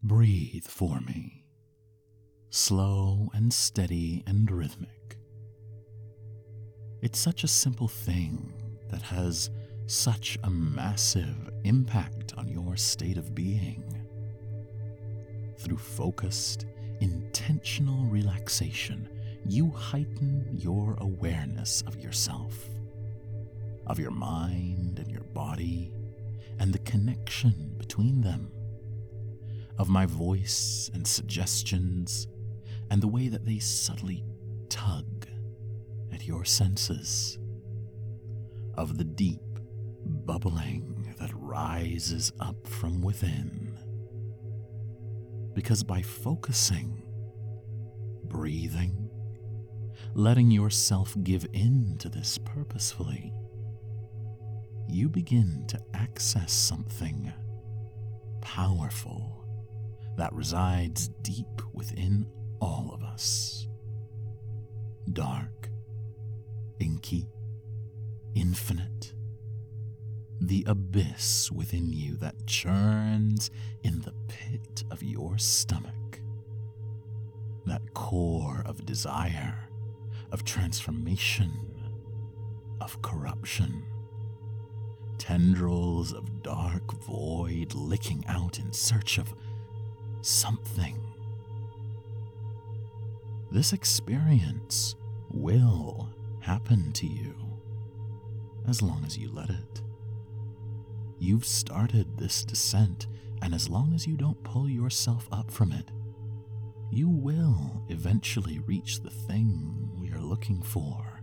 Breathe for me, slow and steady and rhythmic. It's such a simple thing that has such a massive impact on your state of being. Through focused, intentional relaxation, you heighten your awareness of yourself, of your mind and your body, and the connection between them, of my voice and suggestions, and the way that they subtly tug at your senses, of the deep bubbling that rises up from within. Because by focusing, breathing, letting yourself give in to this purposefully, you begin to access something powerful that resides deep within all of us. Dark, inky, infinite. The abyss within you that churns in the pit of your stomach. That core of desire, of transformation, of corruption. Tendrils of dark void licking out in search of something. This experience will happen to you as long as you let it. You've started this descent, and as long as you don't pull yourself up from it, you will eventually reach the thing we are looking for.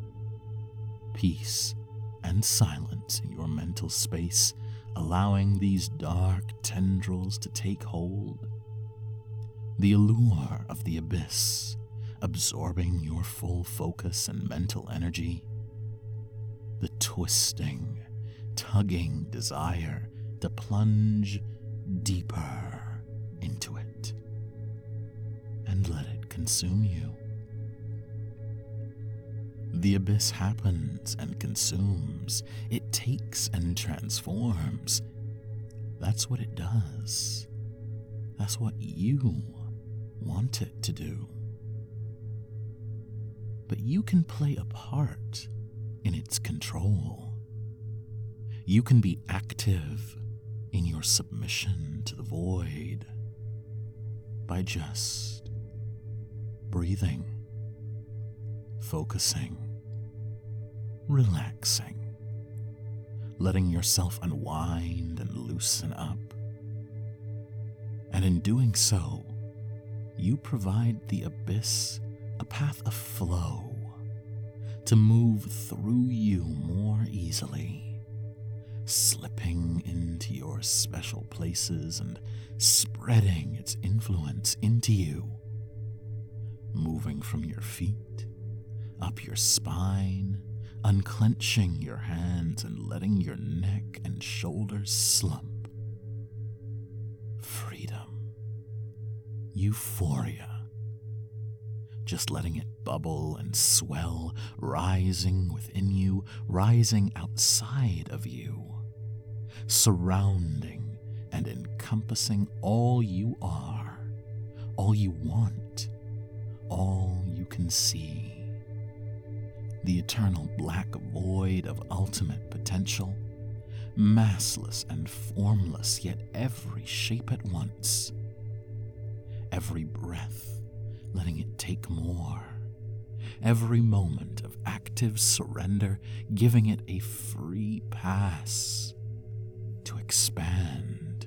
Peace and silence in your mental space, allowing these dark tendrils to take hold. The allure of the abyss, absorbing your full focus and mental energy. The twisting, tugging desire to plunge deeper into it and let it consume you. The abyss happens and consumes. It takes and transforms. That's what it does. That's what you want it to do. But you can play a part in its control. You can be active in your submission to the void by just breathing, focusing, relaxing, letting yourself unwind and loosen up. And in doing so, you provide the abyss a path of flow to move through you more easily, slipping into your special places and spreading its influence into you, moving from your feet, up your spine, unclenching your hands and letting your neck and shoulders slump. Freedom, euphoria, just letting it bubble and swell, rising within you, rising outside of you, surrounding and encompassing all you are, all you want, all you can see. The eternal black void of ultimate potential, massless and formless, yet every shape at once. Every breath, letting it take more. Every moment of active surrender, giving it a free pass to expand.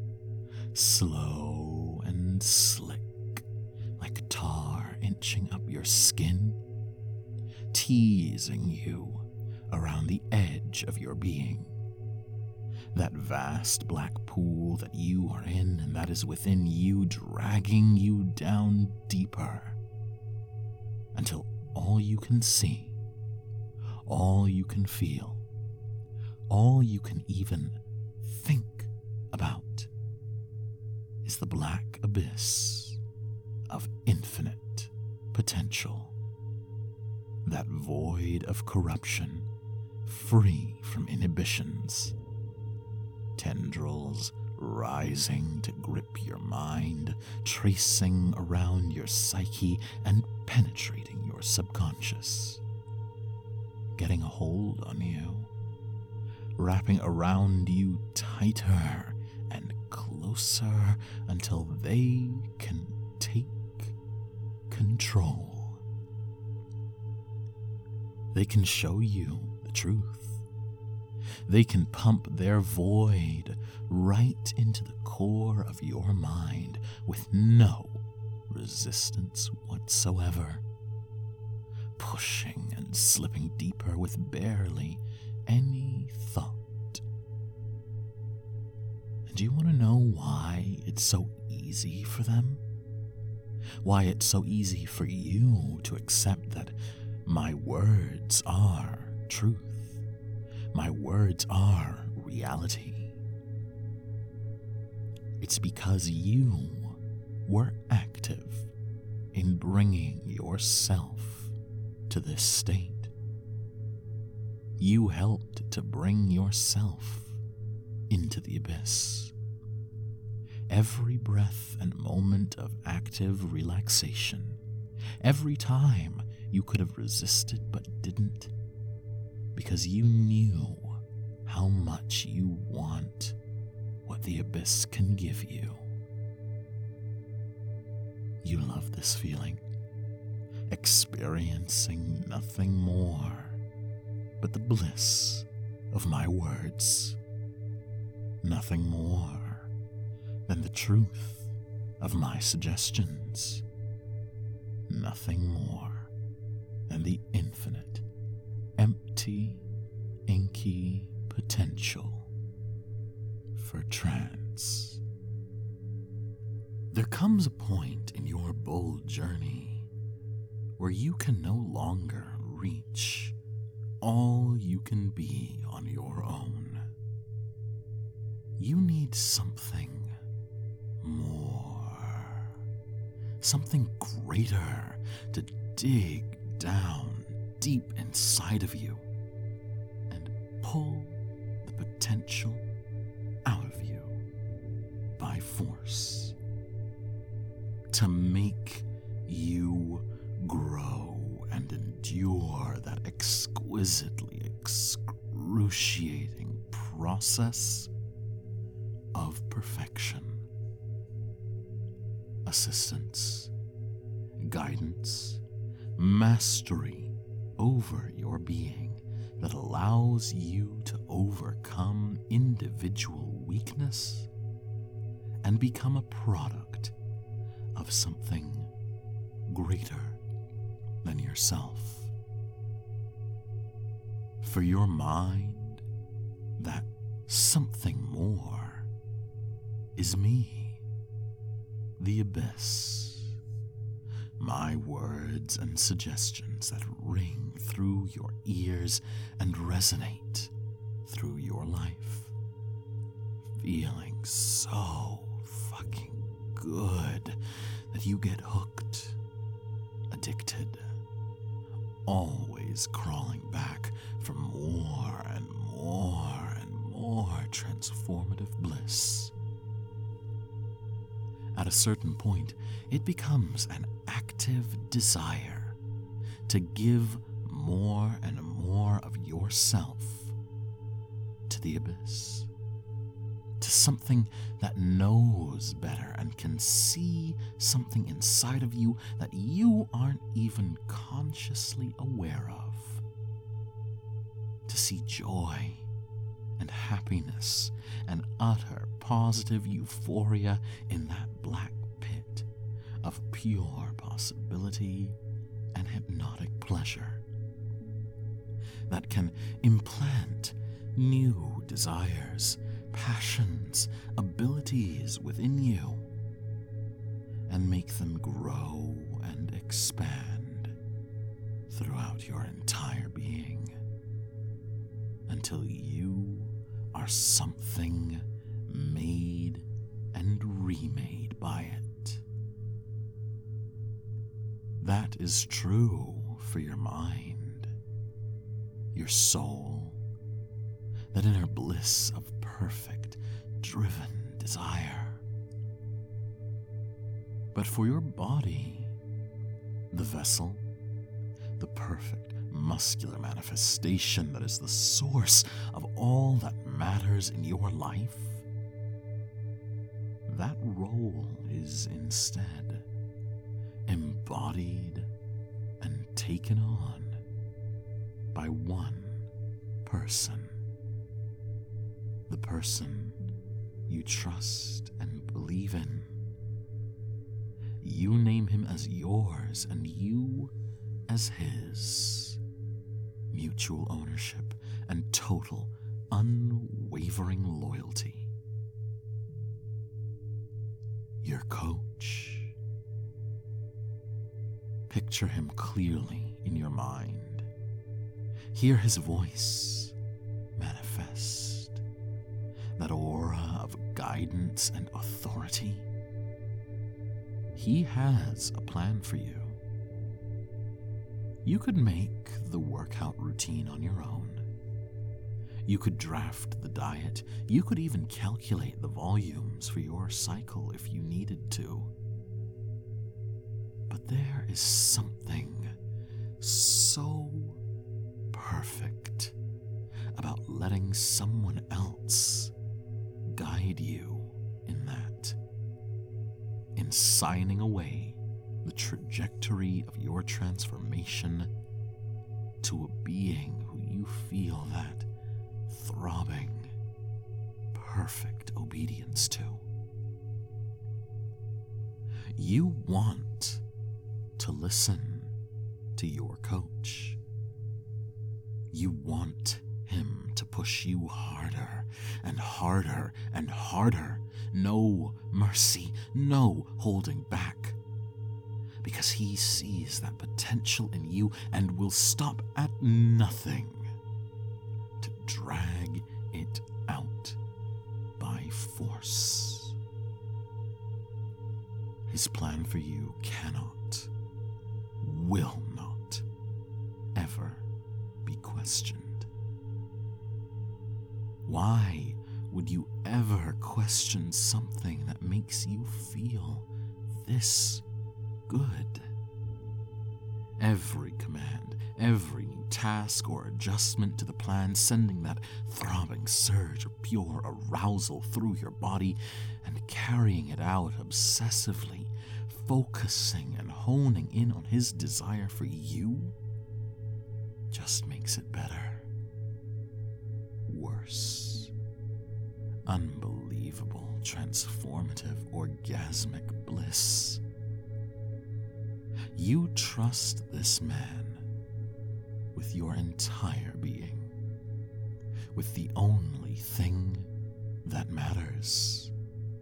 Slow and slick, like tar inching up your skin, teasing you around the edge of your being. That vast black pool that you are in and that is within you, dragging you down deeper until all you can see, all you can feel, all you can even think about is the black abyss of infinite potential. That void of corruption, free from inhibitions. Tendrils rising to grip your mind, tracing around your psyche and penetrating your subconscious, getting a hold on you, wrapping around you tighter and closer until they can take control. They can show you the truth. They can pump their void right into the core of your mind with no resistance whatsoever, pushing and slipping deeper with barely any thought. And do you want to know why it's so easy for them? Why it's so easy for you to accept that my words are truth? My words are reality. It's because you were active in bringing yourself to this state. You helped to bring yourself into the abyss. Every breath and moment of active relaxation, every time you could have resisted but didn't, because you knew how much you want what the abyss can give you. You love this feeling, experiencing nothing more but the bliss of my words, nothing more than the truth of my suggestions, nothing more than the infinite, empty, inky potential for trance. There comes a point in your bold journey where you can no longer reach all you can be on your own. You need something more, something greater to dig down deep inside of you and pull the potential out of you by force, to make you grow and endure that exquisitely excruciating process of perfection. Assistance, guidance, mastery over your being that allows you to overcome individual weakness and become a product of something greater than yourself. For your mind, that something more is me, the abyss. My words and suggestions that ring through your ears and resonate through your life, feeling so fucking good that you get hooked, addicted, always crawling back for more and more and more transformative bliss. At a certain point, it becomes an active desire to give more and more of yourself to the abyss, to something that knows better and can see something inside of you that you aren't even consciously aware of, to see joy and happiness and utter positive euphoria in that black pit of pure possibility and hypnotic pleasure that can implant new desires, passions, abilities within you and make them grow and expand throughout your entire being until you are something made and remade by it. That is true for your mind, your soul, that inner bliss of perfect, driven desire. But for your body, the vessel, the perfect muscular manifestation that is the source of all that matters in your life, that role is instead embodied and taken on by one person. The person you trust and believe in. You name him as yours and you as his. Mutual ownership and total, unwavering loyalty. Your coach. Picture him clearly in your mind. Hear his voice manifest. That aura of guidance and authority. He has a plan for you. You could make the workout routine on your own. You could draft the diet. You could even calculate the volumes for your cycle if you needed to. But there is something so perfect about letting someone else guide you in that. In signing away the trajectory of your transformation to a being who you feel that throbbing, perfect obedience to. You want to listen to your coach. You want him to push you harder and harder and harder. No mercy, no holding back. Because he sees that potential in you and will stop at nothing to drag it out by force. His plan for you cannot, will not, ever be questioned. Why would you ever question something that makes you feel this good? Every command, every new task or adjustment to the plan, sending that throbbing surge of pure arousal through your body and carrying it out obsessively, focusing and honing in on his desire for you, just makes it better. Worse. Unbelievable, transformative, orgasmic bliss. You trust this man with your entire being, with the only thing that matters.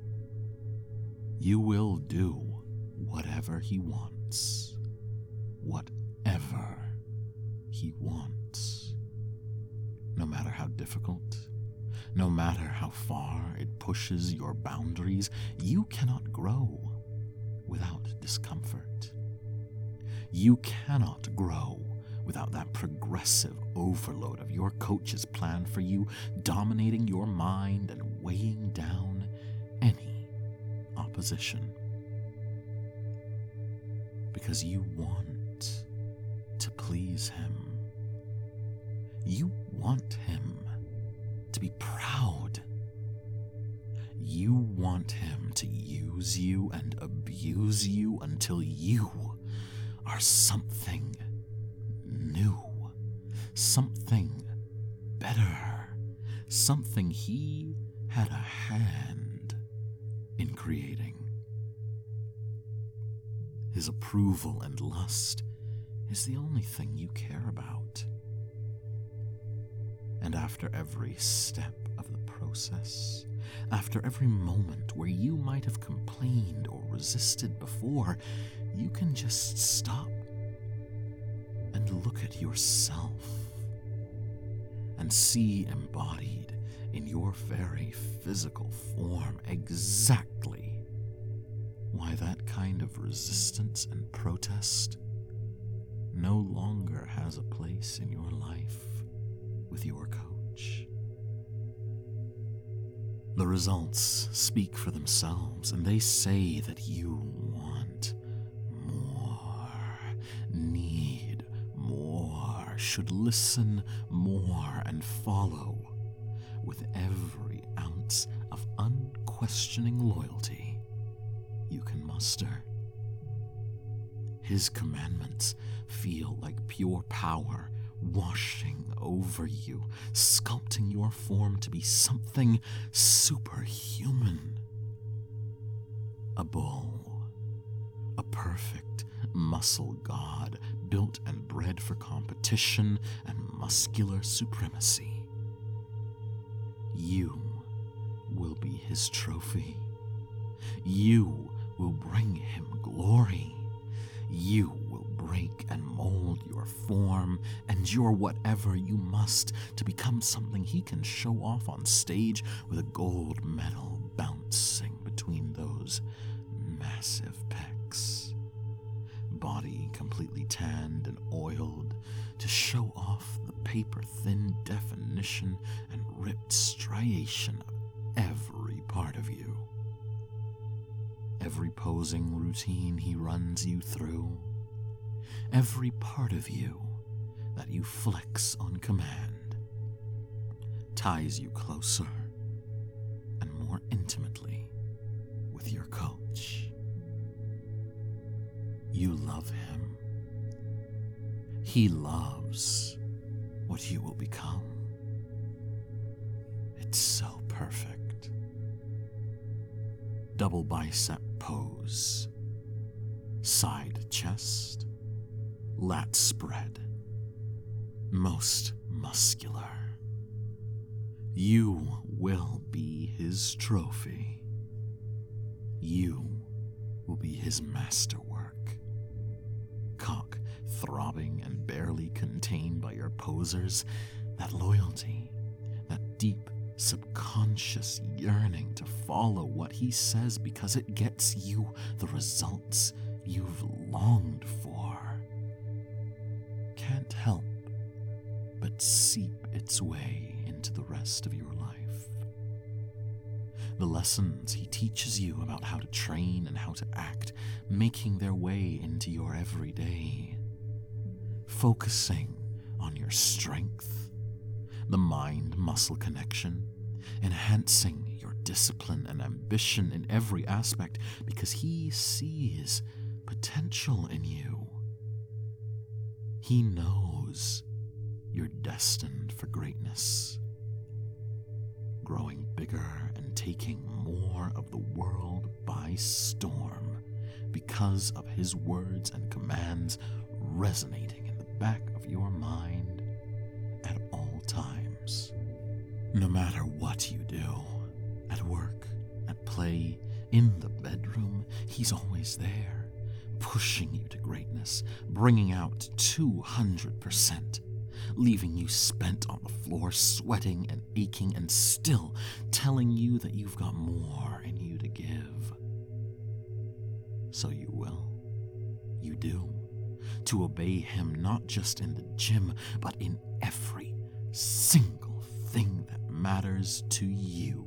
You will do whatever he wants, whatever he wants, no matter how difficult, no matter how far it pushes your boundaries. You cannot grow without discomfort. You cannot grow without that progressive overload of your coach's plan for you, dominating your mind and weighing down any opposition. Because you want to please him. You want him to be proud. You want him to use you and abuse you until you are something new, something better, something he had a hand in creating. His approval and lust is the only thing you care about. And after every step of the process, after every moment where you might have complained or resisted before, you can just stop and look at yourself and see embodied in your very physical form exactly why that kind of resistance and protest no longer has a place in your life with your coach. The results speak for themselves, and they say that you want more, need more, should listen more, and follow with every ounce of unquestioning loyalty you can muster. His commandments feel like pure power washing over you, sculpting your form to be something superhuman. A bull, a perfect muscle god built and bred for competition and muscular supremacy. You will be his trophy. You will bring him glory. You will break and mold your form and your whatever you must to become something he can show off on stage with a gold medal bouncing between those massive pecs. Body completely tanned and oiled to show off the paper-thin definition and ripped striation of every part of you. Every posing routine he runs you through, every part of you that you flex on command, ties you closer and more intimately with your coach. You love him. He loves what you will become. It's so perfect. Double bicep pose, side chest, lat spread, most muscular. You will be his trophy. You will be his masterwork. Cock throbbing and barely contained by your posers, that loyalty, that deep subconscious yearning to follow what he says because it gets you the results you've longed for, can't help but seep its way into the rest of your life. The lessons he teaches you about how to train and how to act, making their way into your everyday, focusing on your strength, the mind-muscle connection, enhancing your discipline and ambition in every aspect because he sees potential in you. He knows you're destined for greatness, growing bigger and taking more of the world by storm because of his words and commands resonating in the back of your mind at all times. No matter what you do, at work, at play, in the bedroom, he's always there, pushing you to greatness, bringing out 200%, leaving you spent on the floor, sweating and aching, and still telling you that you've got more in you to give. So you will. You do. To obey him not just in the gym, but in every single thing that matters to you.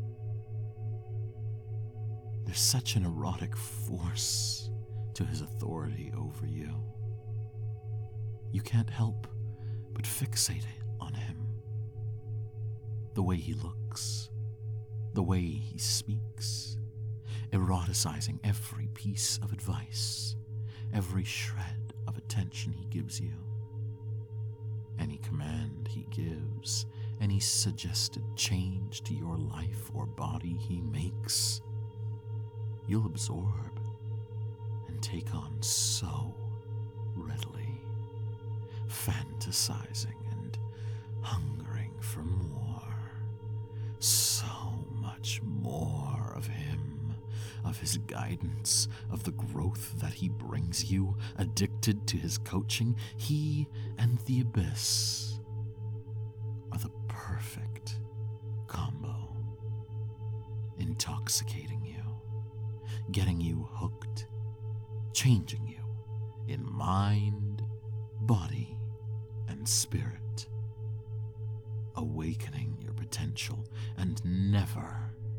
There's such an erotic force to his authority over you. You can't help but fixate on him. The way he looks, the way he speaks, eroticizing every piece of advice, every shred of attention he gives you. Any command he gives, any suggested change to your life or body he makes, you'll absorb and take on so readily, fantasizing and hungering for more, so much more of him, of his guidance, of the growth that he brings you, addicted to his coaching. He and the abyss are the perfect combo, intoxicating you, getting you hooked, changing you in mind, body, and spirit, awakening your potential and never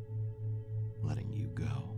letting you go.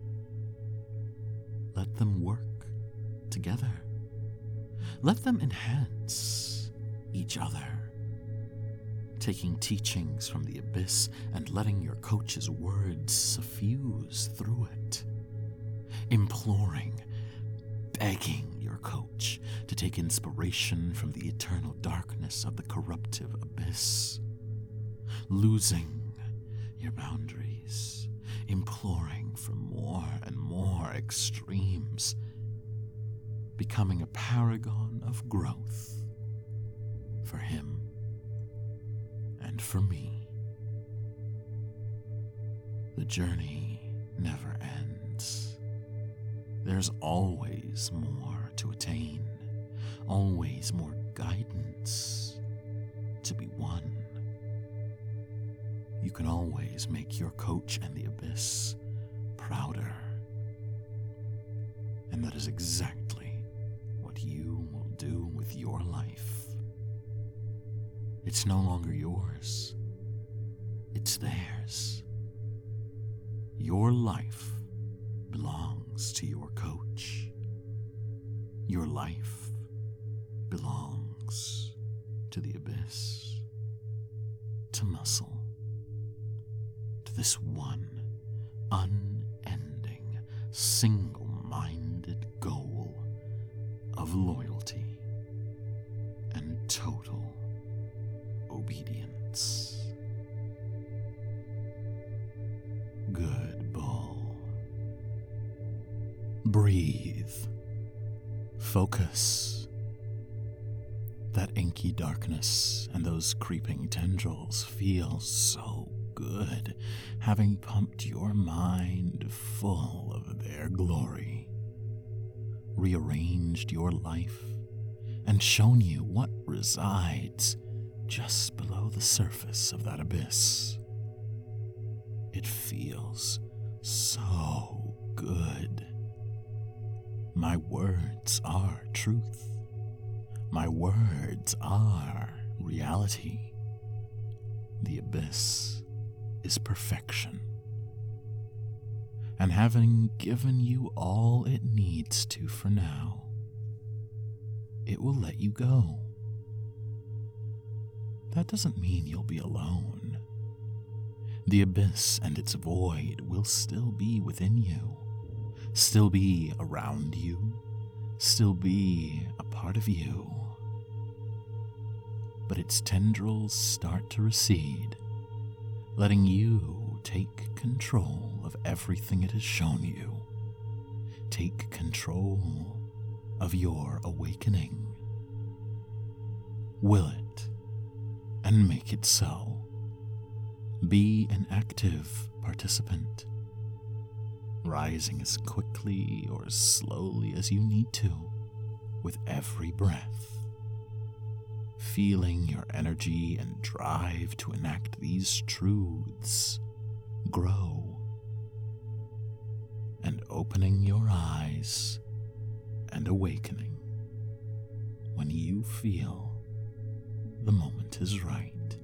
Let them work together. Let them enhance each other, taking teachings from the abyss and letting your coach's words suffuse through it, imploring, begging your coach to take inspiration from the eternal darkness of the corruptive abyss, losing your boundaries, imploring for more and more extremes, becoming a paragon of growth for him and for me. The journey never ends. There's always more to attain, always more guidance to be won. You can always make your coach and the abyss prouder. And that is exactly what you will do with your life. It's no longer yours. It's theirs. Your life belongs to your coach. Your life belongs to the abyss, to Muscle, to this one unending, single-minded goal of loyalty and total obedience. Good bull. Breathe. Focus. That inky darkness and those creeping tendrils feel so good, having pumped your mind full of their glory, rearranged your life, and shown you what resides just below the surface of that abyss. It feels so good. My words are truth. My words are reality. The abyss is perfection. And having given you all it needs to for now, it will let you go. That doesn't mean you'll be alone. The abyss and its void will still be within you, still be around you, still be a part of you. But its tendrils start to recede, letting you take control of everything it has shown you. Take control of your awakening. Will it, and make it so. Be an active participant, rising as quickly or as slowly as you need to with every breath, feeling your energy and drive to enact these truths grow, and opening your eyes and awakening when you feel the moment is right.